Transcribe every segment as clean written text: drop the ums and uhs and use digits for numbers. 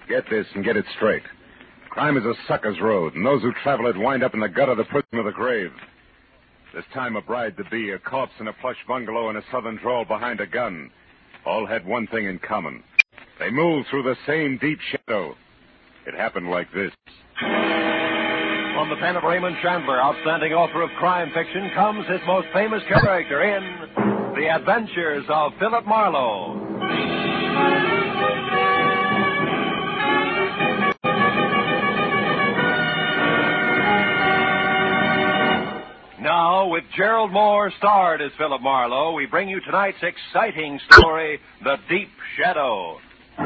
Get this and get it straight. Crime is a sucker's road, and those who travel it wind up in the gut of the prison or the grave. This time a bride-to-be, a corpse in a plush bungalow, and a southern drawl behind a gun all had one thing in common. They moved through the same deep shadow. It happened like this. From the pen of Raymond Chandler, outstanding author of crime fiction, comes his most famous character in The Adventures of Philip Marlowe. Now, with Gerald Moore starred as Philip Marlowe, we bring you tonight's exciting story, The Deep Shadow.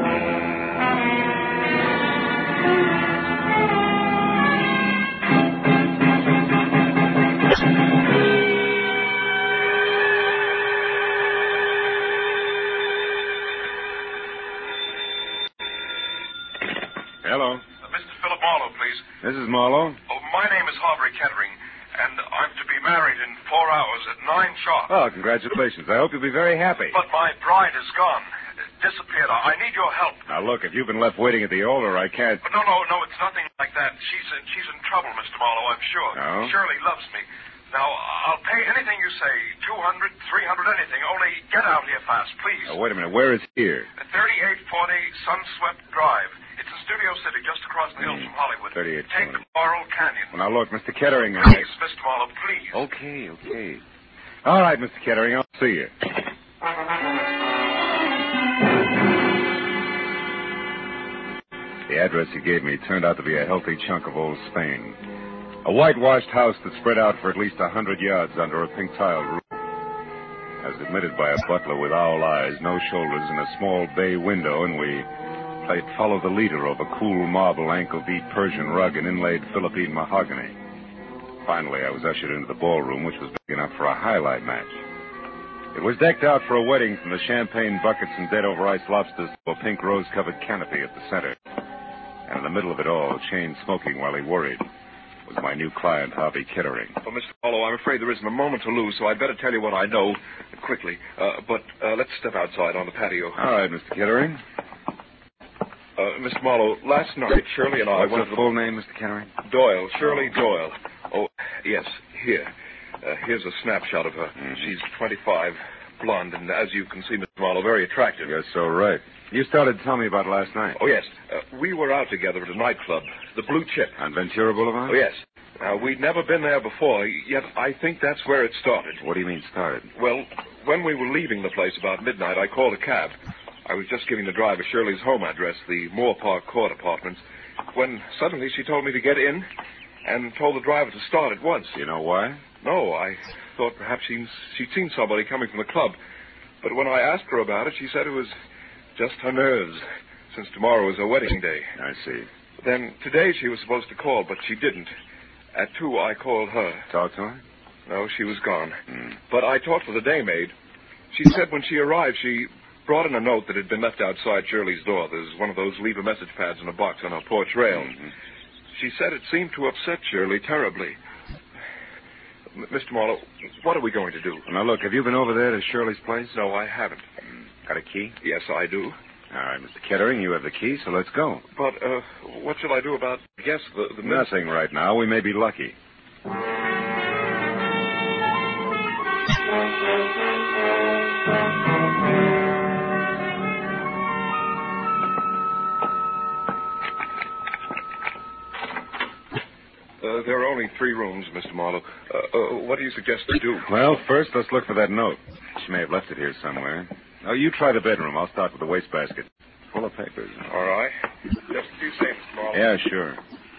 Hello. Mr. Philip Marlowe, please. This is Marlowe. Oh, my name is Harbury Kettering, and I'm to be married in 4 hours at 9 sharp. Oh, congratulations. I hope you'll be very happy. But my bride is gone. Disappeared. I need your help. Now, look, if you've been left waiting at the altar, I can't... But no, it's nothing like that. She's in trouble, Mr. Marlowe, I'm sure. Oh? Shirley loves me. Now, I'll pay anything you say, 200, 300, anything. Only get out here fast, please. Now, wait a minute. Where is here? 3840 Sunswept Drive. It's in Studio City, just across the hills from Hollywood. 3840. Take Laurel Canyon. Well, now, look, Mr. Kettering... Please, Mr. Marlowe, please. Okay. All right, Mr. Kettering, I'll see you. The address he gave me turned out to be a healthy chunk of old Spain. A whitewashed house that spread out for at least 100 yards under a pink-tiled roof. I was admitted by a butler with owl eyes, no shoulders, and a small bay window, and we played Follow the Leader over cool marble, ankle-deep Persian rug and inlaid Philippine mahogany. Finally, I was ushered into the ballroom, which was big enough for a highlight match. It was decked out for a wedding, from the champagne buckets and dead-over-ice lobsters to a pink rose-covered canopy at the center. And in the middle of it all, chain smoking while he worried, was my new client, Harvey Kettering. Oh, Mr. Marlowe, I'm afraid there isn't a moment to lose, so I'd better tell you what I know quickly. But let's step outside on the patio. All right, Mr. Kettering. Mr. Marlowe, last night, Shirley and I What's went the to full name, Mr. Kettering? Doyle, Shirley Doyle. Oh, yes, here. Here's a snapshot of her. Mm-hmm. She's 25, blonde, and as you can see, Mr. Marlowe, very attractive. You're so right. You started to tell me about last night. Oh, yes. We were out together at a nightclub, the Blue Chip. On Ventura Boulevard? Oh, yes. We'd never been there before, yet I think that's where it started. What do you mean started? Well, when we were leaving the place about midnight, I called a cab. I was just giving the driver Shirley's home address, the Moore Park Court Apartments, when suddenly she told me to get in and told the driver to start at once. You know why? No, I thought perhaps she'd seen somebody coming from the club. But when I asked her about it, she said it was just her nerves, since tomorrow was her wedding day. I see. Then today she was supposed to call, but she didn't. At 2, I called her. Talk to her? No, she was gone. Mm. But I talked to the daymaid. She said when she arrived, she brought in a note that had been left outside Shirley's door. There's one of those leave-a-message pads in a box on her porch rail. Mm-hmm. She said it seemed to upset Shirley terribly. Mr. Marlowe, what are we going to do? Now, look, have you been over there to Shirley's place? No, I haven't. Got a key? Yes, I do. All right, Mr. Kettering, you have the key, so let's go. But, what shall I do about, I guess, the Nothing right now. We may be lucky. There are only 3 rooms, Mr. Marlowe. What do you suggest we do? Well, first, let's look for that note. She may have left it here somewhere. Now, you try the bedroom. I'll start with the wastebasket. Full of papers. All right. Just a few seconds, Mr. Marlowe. Yeah, sure.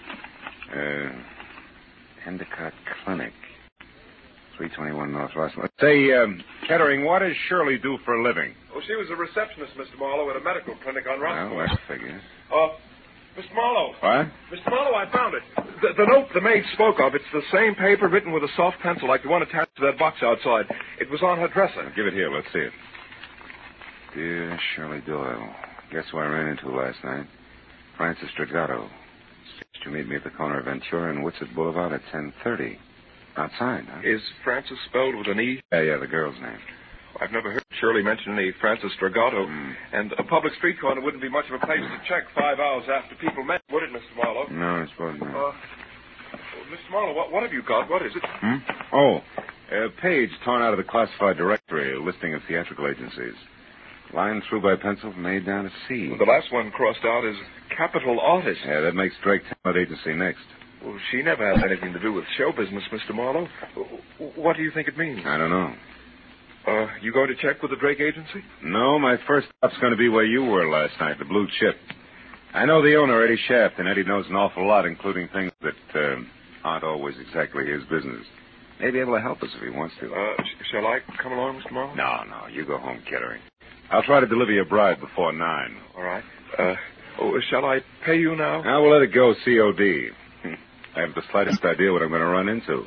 Endicott Clinic. 321 North Russell. Say, Kettering, what does Shirley do for a living? Oh, she was a receptionist, Mr. Marlowe, at a medical clinic on Russell. Well, that figures. Mr. Marlowe. What? Mr. Marlowe, I found it. The note the maid spoke of, it's the same paper written with a soft pencil like the one attached to that box outside. It was on her dresser. Now, give it here. Let's see it. Dear Shirley Doyle, guess who I ran into last night? Francis Dragato. Said to meet me at the corner of Ventura and Whitsett Boulevard at 10:30. Outside, huh? Is Francis spelled with an E? Yeah, the girl's name. I've never heard Shirley mention any Francis Dragato. And a public street corner wouldn't be much of a place to check 5 hours after people met, would it, Mr. Marlowe? No, I suppose not. Mr. Marlowe, what have you got? What is it? Oh, a page torn out of the classified directory, a listing of theatrical agencies. Line through by pencil from A down to C. Well, the last one crossed out is Capital Artist. Yeah, that makes Drake Talent Agency next. Well, she never has anything to do with show business, Mr. Marlowe. What do you think it means? I don't know. You going to check with the Drake Agency? No, my first stop's going to be where you were last night, the Blue Chip. I know the owner, Eddie Shaft, and Eddie knows an awful lot, including things that aren't always exactly his business. May be able to help us if he wants to. Shall I come along, Mr. Marlowe? No, you go home, Kettering. I'll try to deliver your bride before 9. All right. Shall I pay you now? Now we'll let it go COD. I haven't the slightest idea what I'm going to run into.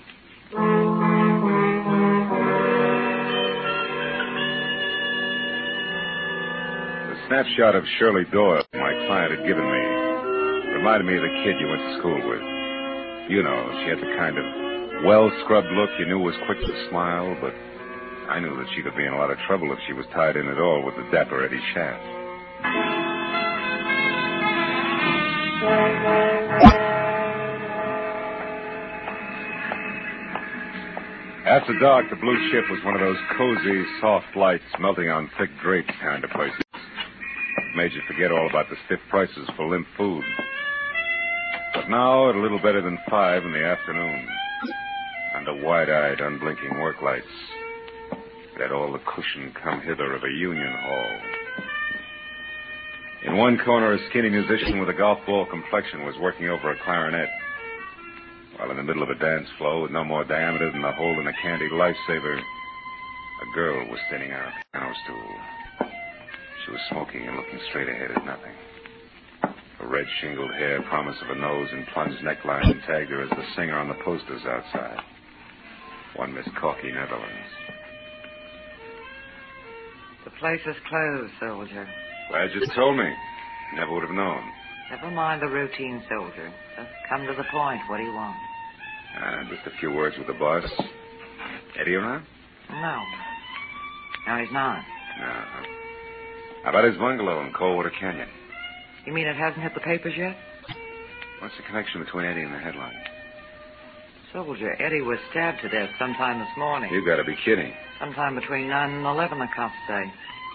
The snapshot of Shirley Doyle my client had given me reminded me of the kid you went to school with. You know, she had the kind of well-scrubbed look you knew was quick to smile, but I knew that she could be in a lot of trouble if she was tied in at all with the dapper Eddie Shaft. After dark, the Blue Chip was one of those cozy, soft lights melting on thick drapes kind of places. Made you forget all about the stiff prices for limp food. But now, at a little better than 5 in the afternoon, under wide-eyed, unblinking work lights, let all the cushion come hither of a union hall. In one corner, a skinny musician with a golf ball complexion was working over a clarinet, while in the middle of a dance floor with no more diameter than the hole in a candy lifesaver, a girl was sitting on a piano stool. She was smoking and looking straight ahead at nothing. Her red shingled hair, promise of a nose and plunged neckline tagged her as the singer on the posters outside. One Miss Corky, Netherlands. The place is closed, soldier. Glad you told me. Never would have known. Never mind the routine, soldier. Just come to the point. What do you want? Just a few words with the boss. Eddie around? No. No, he's not. No. How about his bungalow in Coldwater Canyon? You mean it hasn't hit the papers yet? What's the connection between Eddie and the headline? Soldier, Eddie was stabbed to death sometime this morning. You gotta be kidding. Sometime between 9 and 11, the cops say.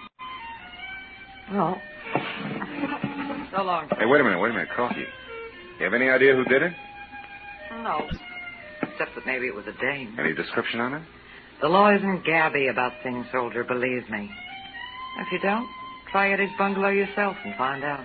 Well, so long. Hey, wait a minute, Corky. You have any idea who did it? No. Except that maybe it was a dame. Any description on it? The law isn't gabby about things, soldier, believe me. If you don't, try Eddie's bungalow yourself and find out.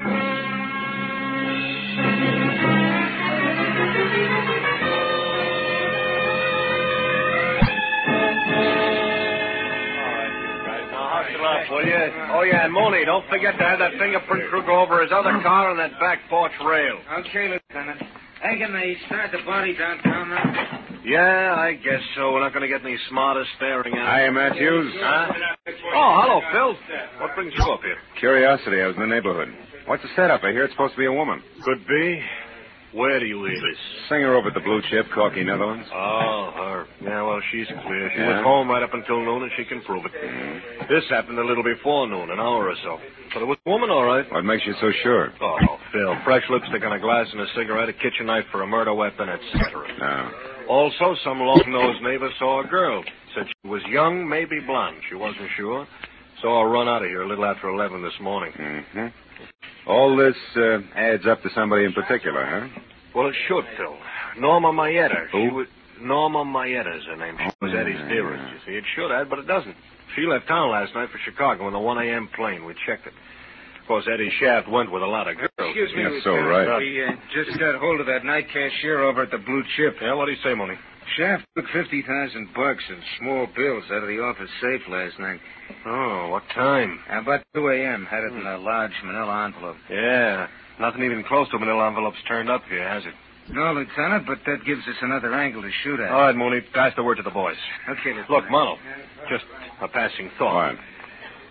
Will you? Oh, yeah, and Mooney, don't forget to have that fingerprint crew go over his other car on that back porch rail. Okay, Lieutenant. Hey, can they start the body downtown now? Yeah, I guess so. We're not going to get any smarter staring at Hiya, Matthews. Huh? Oh, hello, Phil. What brings you up here? Curiosity. I was in the neighborhood. What's the setup? I hear it's supposed to be a woman. Could be. Where do you leave us? Singer over at the Blue Chip, Corky, Netherlands. Oh, her. Yeah, well, she's clear. She Yeah? was home right up until noon, and she can prove it. This happened a little before noon, an hour or so. But it was a woman, all right. What makes you so sure? Oh, Phil. Fresh lipstick on a glass and a cigarette, a kitchen knife for a murder weapon, etc. No. Also, some long-nosed neighbor saw a girl. Said she was young, maybe blonde. She wasn't sure. Saw her run out of here a little after 11 this morning. Mm-hmm. All this adds up to somebody in particular, huh? Well, it should, Phil. Norma Mayetta. Who? Norma Mayetta is her name. She was Eddie's dearest, you see. It should add, but it doesn't. She left town last night for Chicago in the 1 a.m. plane. We checked it. Of course, Eddie Shaft went with a lot of girls. Excuse me, That's so Lieutenant. right. We just got hold of that night cashier over at the Blue Chip. Yeah, what'd he say, Mooney? Shaft took $50,000 in small bills out of the office safe last night. Oh, what time? About 2 a.m. Had it in a large manila envelope. Yeah, nothing even close to manila envelopes turned up here, has it? No, Lieutenant, but that gives us another angle to shoot at. All right, Mooney, pass the word to the boys. Okay, Lieutenant. Look, Mono, just a passing thought. What?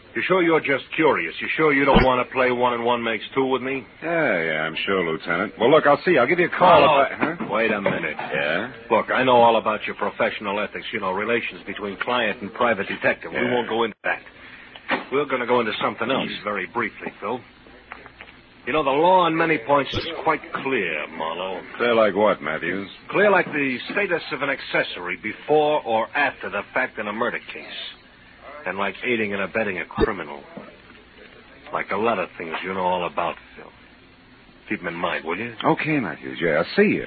You sure you're just curious? You sure you don't want to play 1 and 1 makes 2 with me? Yeah, I'm sure, Lieutenant. Well, look, I'll see you. I'll give you a call if I... Huh? Wait a minute. Yeah? Look, I know all about your professional ethics, relations between client and private detective. Yeah. We won't go into that. We're going to go into something else very briefly, Phil. The law on many points is quite clear, Marlowe. Clear like what, Matthews? Clear like the status of an accessory before or after the fact in a murder case. And like aiding and abetting a criminal. Like a lot of things you know all about, Phil. Keep them in mind, will you? Okay, Matthews. Yeah, I'll see you.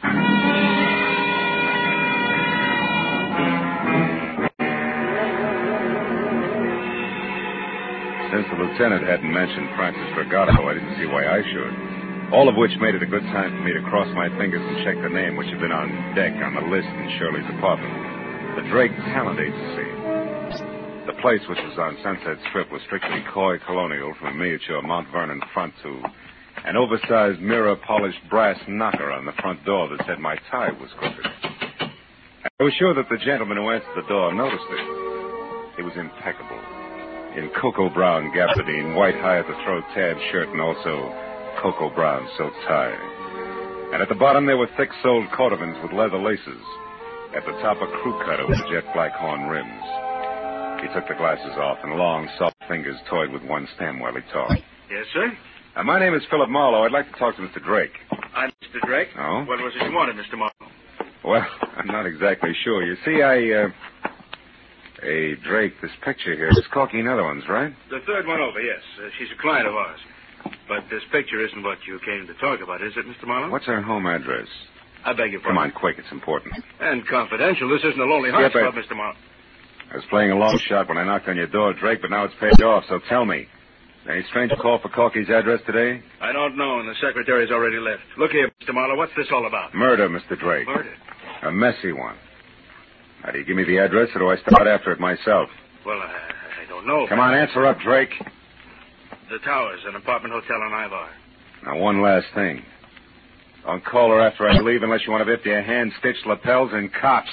Since the lieutenant hadn't mentioned Francis Dragato, I didn't see why I should. All of which made it a good time for me to cross my fingers and check the name which had been on deck on the list in Shirley's apartment. The Drake Talent Agency. The place, which was on Sunset Strip, was strictly coy colonial, from a miniature Mount Vernon front to an oversized mirror-polished brass knocker on the front door that said my tie was crooked. I was sure that the gentleman who answered the door noticed it. It was impeccable. In cocoa brown gabardine, white high-at-the-throat tab shirt, and also cocoa brown silk tie. And at the bottom there were thick-soled cordovans with leather laces. At the top, a crew cutter with jet black horn rims. He took the glasses off, and long, soft fingers toyed with one stem while he talked. Yes, sir? My name is Philip Marlowe. I'd like to talk to Mr. Drake. I'm Mr. Drake. Oh? What was it you wanted, Mr. Marlowe? Well, I'm not exactly sure. You see, Hey, Drake, this picture here is Corky Netherlands, right? The third one over, yes. She's a client of ours. But this picture isn't what you came to talk about, is it, Mr. Marlowe? What's her home address? I beg your pardon. Come on, quick. It's important. And confidential. This isn't a lonely hearts club, Mr. Marlowe. I was playing a long shot when I knocked on your door, Drake, but now it's paid off, so tell me. Any stranger call for Corky's address today? I don't know, and the secretary's already left. Look here, Mr. Marlowe, what's this all about? Murder, Mr. Drake. Murder? A messy one. Now, do you give me the address, or do I start after it myself? Well, I don't know. Come on, answer up, Drake. The Towers, an apartment hotel on Ivar. Now, one last thing. Don't call her after I leave unless you want to whip your hand-stitched lapels and cops.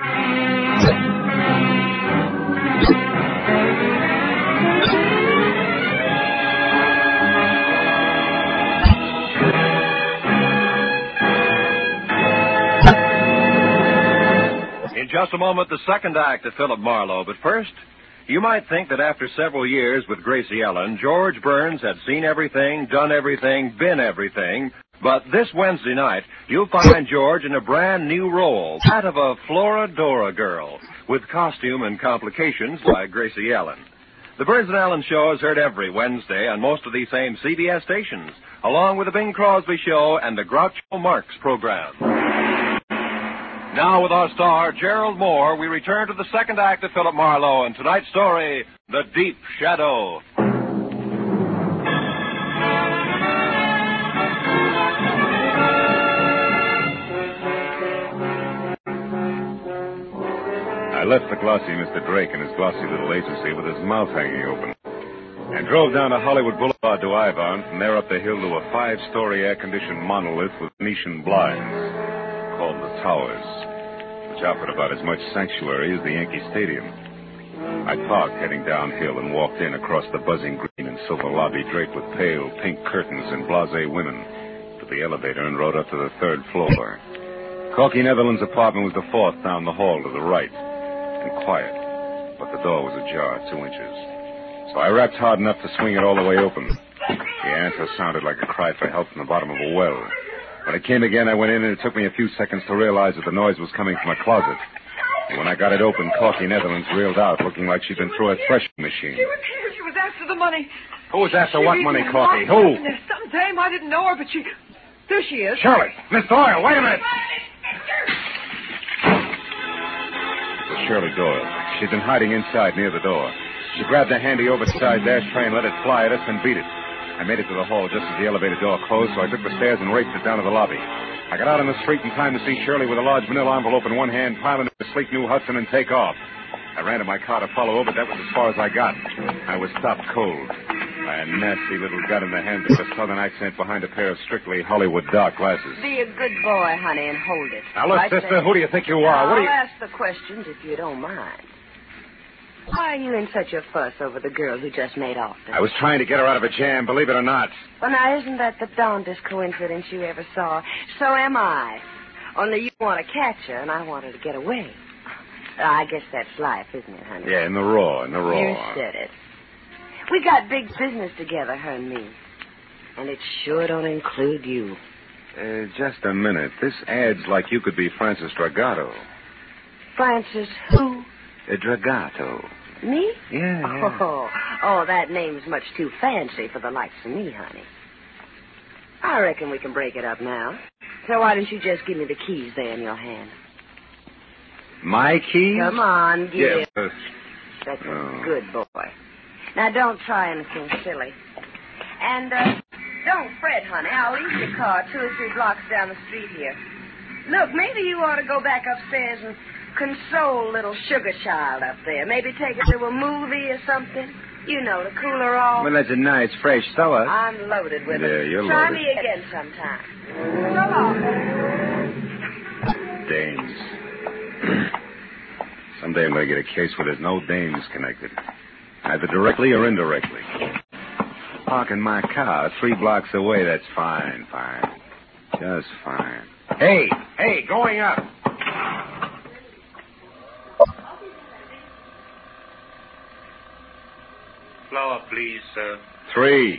In just a moment, the second act of Philip Marlowe. But first, you might think that after several years with Gracie Ellen, George Burns had seen everything, done everything, been everything. But this Wednesday night, you'll find George in a brand new role, that of a Florodora girl, with costume and complications by Gracie Ellen. The Burns and Allen Show is heard every Wednesday on most of these same CBS stations, along with the Bing Crosby Show and the Groucho Marx program. Now, with our star, Gerald Moore, we return to the second act of Philip Marlowe and tonight's story, The Deep Shadow. I left the glossy Mr. Drake in his glossy little agency with his mouth hanging open and drove down to Hollywood Boulevard to Ivar, and from there up the hill to a 5-story air-conditioned monolith with Venetian blinds called the Towers, which offered about as much sanctuary as the Yankee Stadium. I parked heading downhill and walked in across the buzzing green and silver lobby draped with pale pink curtains and blasé women to the elevator and rode up to the 3rd floor. Corky Netherlands' apartment was the 4th down the hall to the right, and quiet, but the door was ajar 2 inches. So I rapped hard enough to swing it all the way open. The answer sounded like a cry for help from the bottom of a well. When it came again, I went in, and it took me a few seconds to realize that the noise was coming from a closet. And when I got it open, Corky Netherlands reeled out, looking like she'd been through a threshing machine. She was here. She was after the money. Who was after what money, Corky? Who? There's some dame. I didn't know her, but she... There she is. Shirley! Miss Doyle, wait a minute! It was Shirley Doyle. She'd been hiding inside near the door. She grabbed a handy oversized ashtray and let it fly at us and beat it. I made it to the hall just as the elevator door closed, so I took the stairs and raced it down to the lobby. I got out on the street in time to see Shirley with a large manila envelope in one hand, pile into a sleek new Hudson and take off. I ran to my car to follow her, but that was as far as I got. I was stopped cold by a nasty little gut in the hand with a southern accent behind a pair of strictly Hollywood dark glasses. Be a good boy, honey, and hold it. Now, look, Right sister, there. who do you think you are? What do you... I'll ask the questions if you don't mind. Why are you in such a fuss over the girl who just made off? I was trying to get her out of a jam, believe it or not. Well, now, isn't that the darndest coincidence you ever saw? So am I. Only you want to catch her, and I want her to get away. I guess that's life, isn't it, honey? Yeah, in the raw. You said it. We got big business together, her and me. And it sure don't include you. Just a minute. This ad's like you could be Francis Dragato. Francis who? Dragato. Me? Yeah. Oh, that name's much too fancy for the likes of me, honey. I reckon we can break it up now. So why don't you just give me the keys there in your hand? My keys? Come on, give it. Yeah. That's a good boy. Now, don't try anything silly. And, don't fret, honey. I'll leave your car 2 or 3 blocks down the street here. Look, maybe you ought to go back upstairs and console little sugar child up there. Maybe take her to a movie or something. You know, to cool her off. Well, that's a nice, fresh thought. I'm loaded with Yeah, it. you're Try loaded. me again sometime. So long. Dames. Someday I'm going to get a case where there's no dames connected. Either directly or indirectly. Parking my car 3 blocks away, that's fine. Just fine. Hey, going up. Flower, please, sir. 3.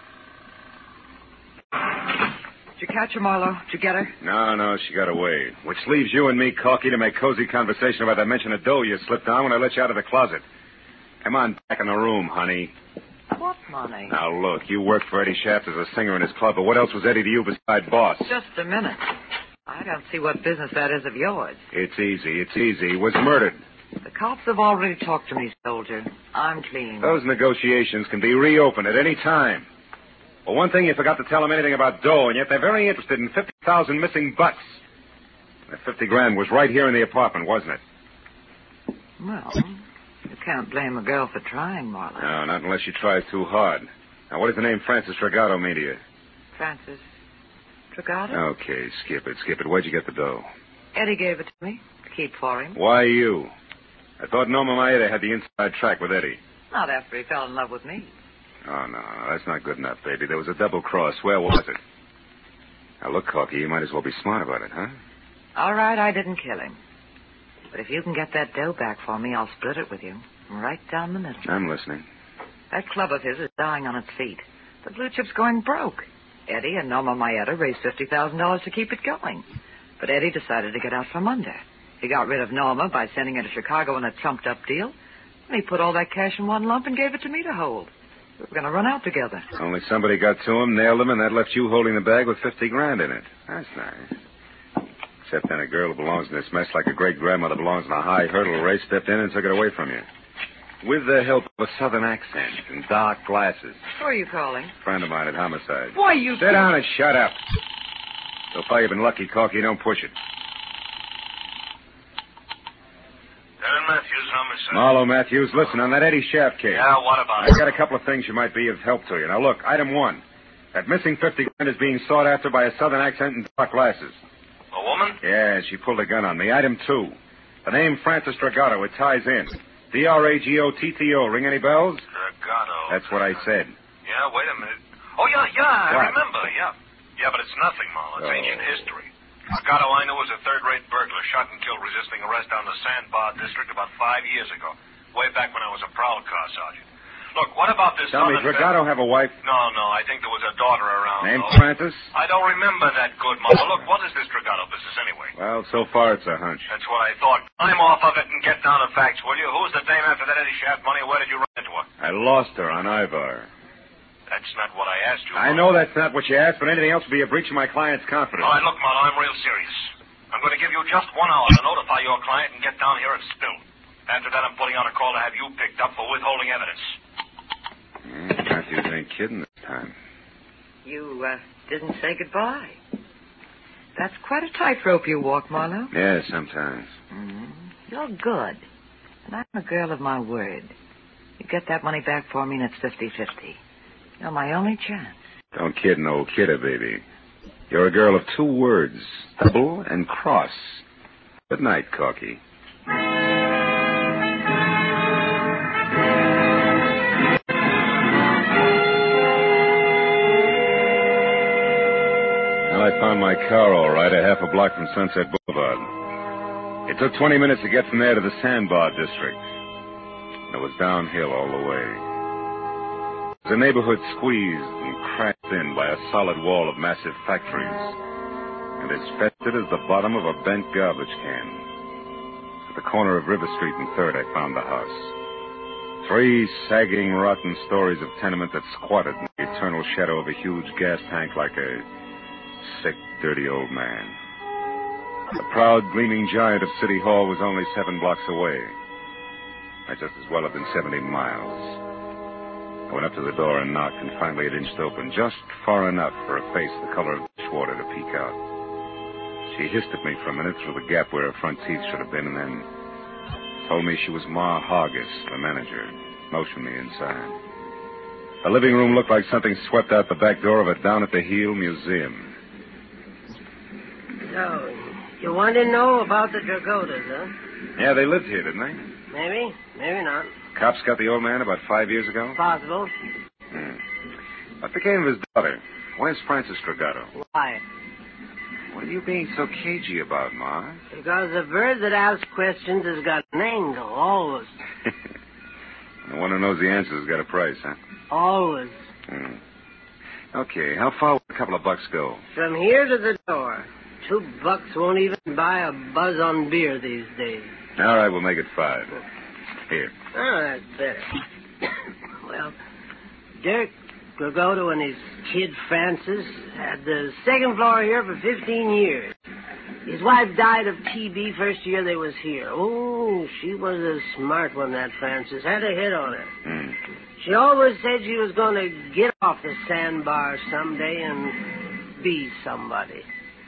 Did you catch her, Marlowe? Did you get her? No, she got away. Which leaves you and me, Corky, to make cozy conversation about that mention of dough you slipped on when I let you out of the closet. Come on back in the room, honey. What money? Now, look, you worked for Eddie Shaft as a singer in his club, but what else was Eddie to you besides boss? Just a minute. I don't see what business that is of yours. It's easy. He was murdered. The cops have already talked to me, soldier. I'm clean. Those negotiations can be reopened at any time. Well, one thing, you forgot to tell them anything about dough, and yet they're very interested in 50,000 missing bucks. That 50 grand was right here in the apartment, wasn't it? Well, you can't blame a girl for trying, Marlowe. No, not unless she tries too hard. Now, what does the name Francis Dragato mean to you? Francis Dragato? Okay, skip it. Where'd you get the dough? Eddie gave it to me to keep for him. Why you? I thought Norma Maeda had the inside track with Eddie. Not after he fell in love with me. Oh, no, that's not good enough, baby. There was a double cross. Where was it? Now, look, Corky, you might as well be smart about it, huh? All right, I didn't kill him. But if you can get that dough back for me, I'll split it with you. Right down the middle. I'm listening. That club of his is dying on its feet. The blue chip's going broke. Eddie and Norma Maeda raised $50,000 to keep it going. But Eddie decided to get out from under. He got rid of Norma by sending her to Chicago in a trumped-up deal. And he put all that cash in one lump and gave it to me to hold. We were going to run out together. Only somebody got to him, nailed him, and that left you holding the bag with 50 grand in it. That's nice. Except then a girl who belongs in this mess like a great-grandmother belongs in a high hurdle race stepped in and took it away from you. With the help of a southern accent and dark glasses. Who are you calling? Friend of mine at Homicide. Why, you... Sit down and shut up. So far you've been lucky, Corky. Don't push it. Darren Matthews, Homicide. Marlowe Matthews, listen, on that Eddie Shaft case. Yeah, what about I've it? got a couple of things you might be of help to you. Now, look, item 1. That missing 50 grand is being sought after by a southern accent and dark glasses. A woman? Yeah, she pulled a gun on me. Item 2. The name Francis Dragato, it ties in. Dragotto. Ring any bells? Dragato. That's what I said. Yeah, wait a minute. Oh, yeah, I What? remember, yeah. Yeah, but it's nothing, Marlowe. It's Oh. ancient history. Dragato, I knew, was a third-rate burglar shot and killed resisting arrest down the Sandbar district about 5 years ago, way back when I was a prowl car sergeant. Look, what about this Tell me, southern Dragato have a wife No, I think there was a daughter around. named though. Francis? I don't remember that good, Marlowe. Look, what is this Dragato business anyway? Well, so far it's a hunch. That's what I thought. I'm off of it and get down to facts, will you? Who's the dame after that Eddie Shaft money? Where did you run into her? I lost her on Ivar. That's not what I asked you. I know that's not what you asked, but anything else would be a breach of my client's confidence. All right, look, Marlowe, I'm real serious. I'm going to give you just 1 hour to notify your client and get down here at Spill. After that, I'm putting out a call to have you picked up for withholding evidence. Matthews ain't kidding this time. You, didn't say goodbye. That's quite a tightrope you walk, Marlowe. Yeah, sometimes. You're good. And I'm a girl of my word. You get that money back for me and it's 50-50. You're my only chance. Don't kid an old kidder, baby. You're a girl of 2 words, double and cross. Good night, Corky. I found my car all right, a half a block from Sunset Boulevard. It took 20 minutes to get from there to the Sandbar district. It was downhill all the way. The neighborhood squeezed and cracked in by a solid wall of massive factories, and as fetid as the bottom of a bent garbage can. At the corner of River Street and 3rd, I found the house. 3 sagging, rotten stories of tenement that squatted in the eternal shadow of a huge gas tank like a sick, dirty old man. The proud, gleaming giant of City Hall was only 7 blocks away. Might just as well have been 70 miles. I went up to the door and knocked, and finally it inched open, just far enough for a face the color of dishwater to peek out. She hissed at me for a minute through the gap where her front teeth should have been, and then told me she was Ma Hargis, the manager, motioned me inside. The living room looked like something swept out the back door of a down-at-the-heel museum. So, you want to know about the Dragotas, huh? Yeah, they lived here, didn't they? Maybe, maybe not. Cops got the old man about 5 years ago? Possible. What became of his daughter? Where's Frances Dragato? Why? What are you being so cagey about, Ma? Because the bird that asks questions has got an angle, always. The one who knows the answer has got a price, huh? Always. Okay, how far would a couple of bucks go? From here to the door. $2 won't even buy a buzz on beer these days. All right, we'll make it 5. Here. Oh, that's better. Well, Dirk Dragoto and his kid Francis had the 2nd floor here for 15 years. His wife died of TB first year they was here. Oh, she was a smart one, that Francis. Had a hit on her. She always said she was going to get off the sandbar someday and be somebody.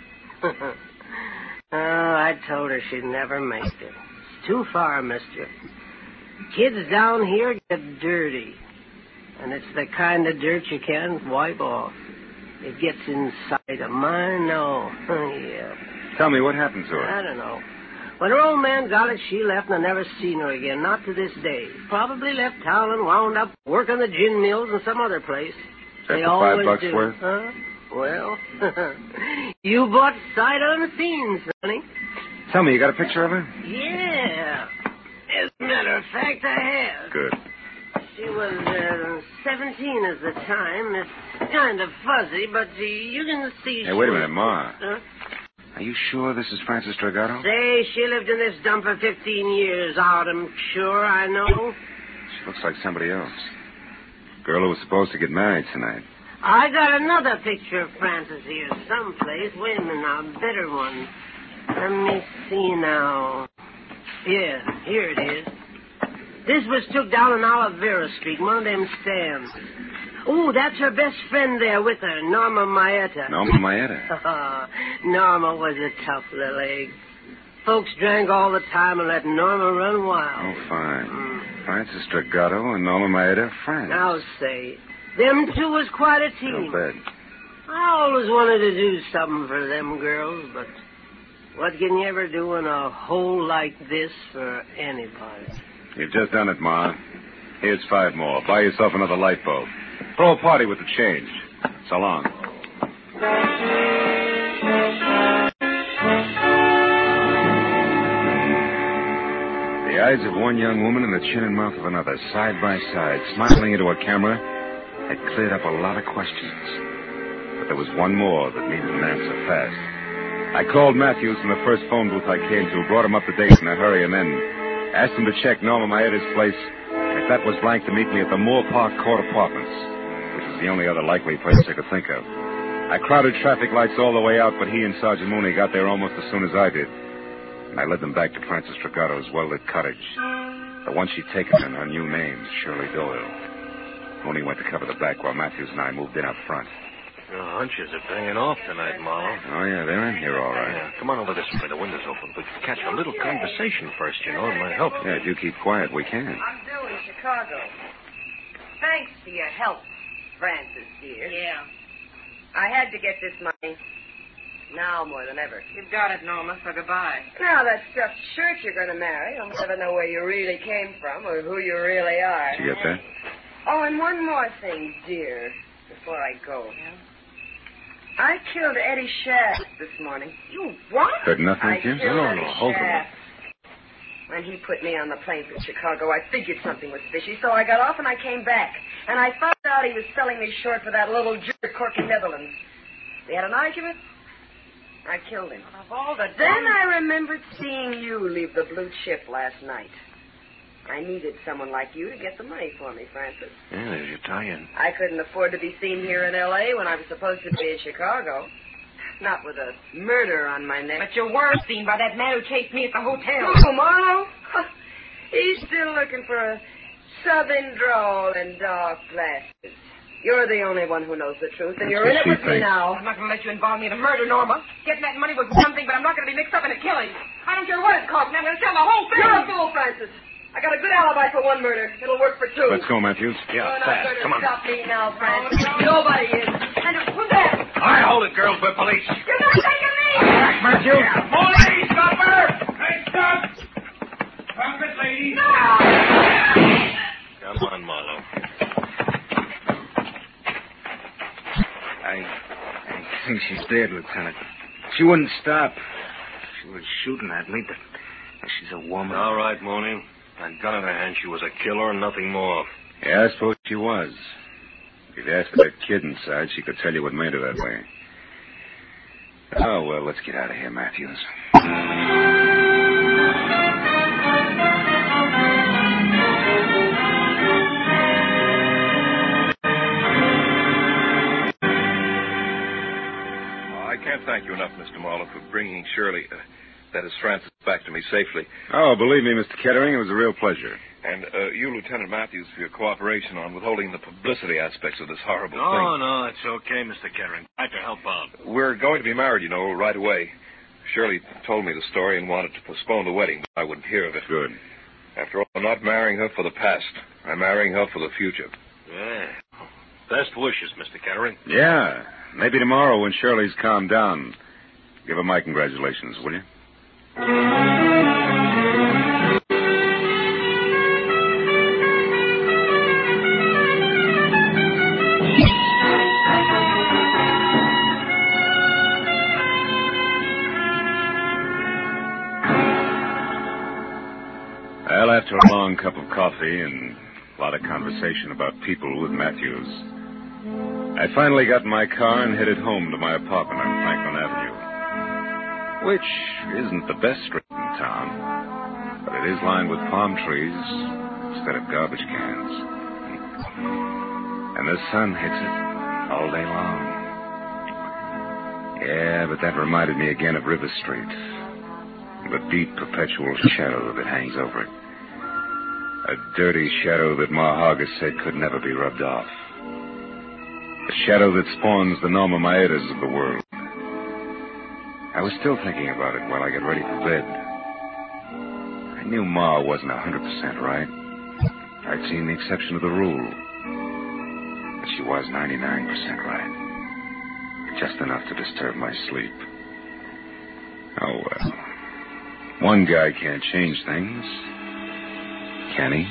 Oh, I told her she'd never make it. It's too far, mister. Kids down here get dirty. And it's the kind of dirt you can't wipe off. It gets inside of mine, no. Yeah. Tell me, what happened to her? I don't know. When her old man got it, she left and I never seen her again, not to this day. Probably left town and wound up working the gin mills in some other place. That's the $5 worth? Huh? Well, you bought sight unseen, Sonny. Tell me, you got a picture of her? Yeah. As a matter of fact, I have. Good. She was 17 at the time. It's kind of fuzzy, but you can see. Hey, wait a minute, Ma. Are you sure this is Frances Dragato? Say, she lived in this dump for 15 years, I'm sure I know. She looks like somebody else. Girl who was supposed to get married tonight. I got another picture of Frances here someplace. Wait a minute now, a better one. Let me see now. Yeah, here it is. This was took down on Olivera Street, one of them stands. Oh, that's her best friend there with her, Norma Maeta. Norma Maeta? Norma was a tough little egg. Folks drank all the time and let Norma run wild. Oh, fine. Frances Dragato and Norma Maeta, friends. Now, say, them two was quite a team. No bad. I always wanted to do something for them girls, but what can you ever do in a hole like this for anybody? You've just done it, Ma. Here's 5 more. Buy yourself another light bulb. Throw a party with the change. So long. The eyes of one young woman and the chin and mouth of another, side by side, smiling into a camera, had cleared up a lot of questions. But there was one more that needed an answer fast. I called Matthews from the first phone booth I came to, brought him up to date in a hurry, and then asked him to check Norma Maeta's place, and if that was blank, to meet me at the Moore Park Court Apartments, which was the only other likely place I could think of. I crowded traffic lights all the way out, but he and Sergeant Mooney got there almost as soon as I did. And I led them back to Frances Dragato's well-lit cottage, the one she'd taken in her new name, Shirley Doyle. Mooney went to cover the back while Matthews and I moved in out front. Your hunches are paying off tonight, Marlowe. Oh, yeah, they're in here all right. Yeah, come on over this way. The window's open. We can catch a little conversation first, you know. It might help. Yeah, if you keep quiet, we can. I'm due in Chicago. Thanks for your help, Frances, dear. Yeah. I had to get this money. Now more than ever. You've got it, Norma, so goodbye. Now, that stuffed shirt you're going to marry, I'll never know where you really came from or who you really are. Did you get that? Oh, and one more thing, dear, before I go. Yeah? I killed Eddie Shaft this morning. You what? Heard nothing, I Jim? killed Eddie hold on. Shaft. When he put me on the plane from Chicago, I figured something was fishy, so I got off and I came back. And I found out he was selling me short for that little jerk Corky Netherlands. We had an argument. I killed him. Of all the Then I remembered seeing you leave the Blue Chip last night. I needed someone like you to get the money for me, Francis. Yeah, there's your tie-in. I couldn't afford to be seen here in L.A. when I was supposed to be in Chicago. Not with a murder on my neck. But you were seen by that man who chased me at the hotel. Who, Marlowe? He's still looking for a southern drawl and dark glasses. You're the only one who knows the truth, and you're in it with me now. I'm not going to let you involve me in a murder, Norma. Getting that money was one thing, but I'm not going to be mixed up in a killing. I don't care what it's cost me. I'm going to tell the whole thing. You're a fool, Francis. I got a good alibi for one murder. It'll work for two. Let's go, Matthews. You're not fast. going to Come on. stop me now, Francis. Nobody is. And who's that? All right, hold it, girls. We're police. You're not taking me! Matthews! Molly, stop her! Hey, stop! Stop it, lady. No! Come on, Marlowe. I think she's dead, Lieutenant. She wouldn't stop. She was shooting at me, but she's a woman. All right, Mooney. That gun in her hand, she was a killer and nothing more. Yeah, I suppose she was. If you'd asked that kid inside, she could tell you what made her that way. Oh, well, let's get out of here, Matthews. I can't thank you enough, Mr. Marlowe, for bringing Shirley, that is Francis, back to me safely. Oh, believe me, Mr. Kettering, it was a real pleasure. And you, Lieutenant Matthews, for your cooperation on withholding the publicity aspects of this horrible No, thing. no, it's okay, Mr. Kettering. I'd to help out. We're going to be married, you know, right away. Shirley told me the story and wanted to postpone the wedding, but I wouldn't hear of it. Good. After all, I'm not marrying her for the past. I'm marrying her for the future. Yeah. Best wishes, Mr. Kettering. Yeah. Maybe tomorrow when Shirley's calmed down. Give her my congratulations, will you? Well, after a long cup of coffee and a lot of conversation about people with Matthews, I finally got in my car and headed home to my apartment on Franklin Avenue, which isn't the best street in town, but it is lined with palm trees instead of garbage cans. And the sun hits it all day long. Yeah, but that reminded me again of River Street, the deep, perpetual shadow that hangs over it. A dirty shadow that Ma Hargis said could never be rubbed off. A shadow that spawns the Norma Maedas of the world. I was still thinking about it while I got ready for bed. I knew Ma wasn't 100% right. I'd seen the exception of the rule. But she was 99% right. Just enough to disturb my sleep. Oh, well. One guy can't change things. Can he?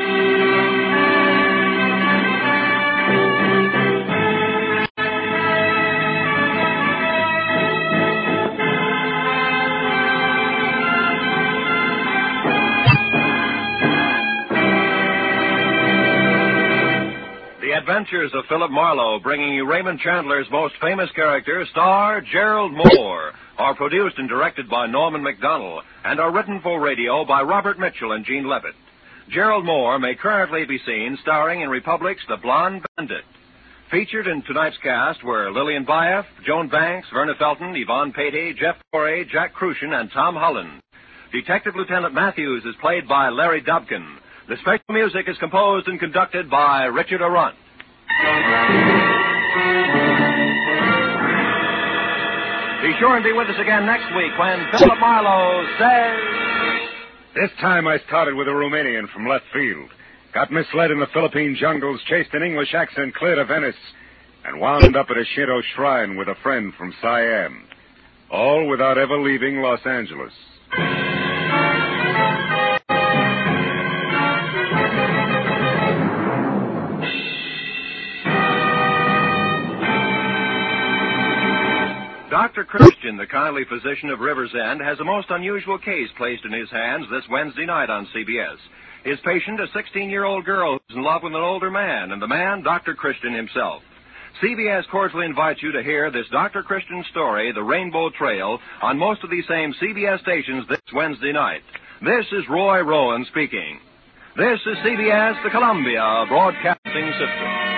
The Adventures of Philip Marlowe, bringing you Raymond Chandler's most famous character, star Gerald Moore, are produced and directed by Norman MacDonald and are written for radio by Robert Mitchell and Gene Levitt. Gerald Moore may currently be seen starring in Republic's The Blonde Bandit. Featured in tonight's cast were Lillian Buyeff, Joan Banks, Verna Felton, Yvonne Patey, Jeff Corey, Jack Crucian, and Tom Holland. Detective Lieutenant Matthews is played by Larry Dobkin. The special music is composed and conducted by Richard Arunt. Be sure and be with us again next week when Philip Marlowe says... This time I started with a Romanian from left field. Got misled in the Philippine jungles, chased an English accent clear to Venice, and wound up at a Shinto shrine with a friend from Siam. All without ever leaving Los Angeles. Dr. Christian, the kindly physician of River's End, has a most unusual case placed in his hands this Wednesday night on CBS. His patient, a 16-year-old girl who's in love with an older man, and the man, Dr. Christian himself. CBS cordially invites you to hear this Dr. Christian story, The Rainbow Trail, on most of these same CBS stations this Wednesday night. This is Roy Rowan speaking. This is CBS, the Columbia Broadcasting System.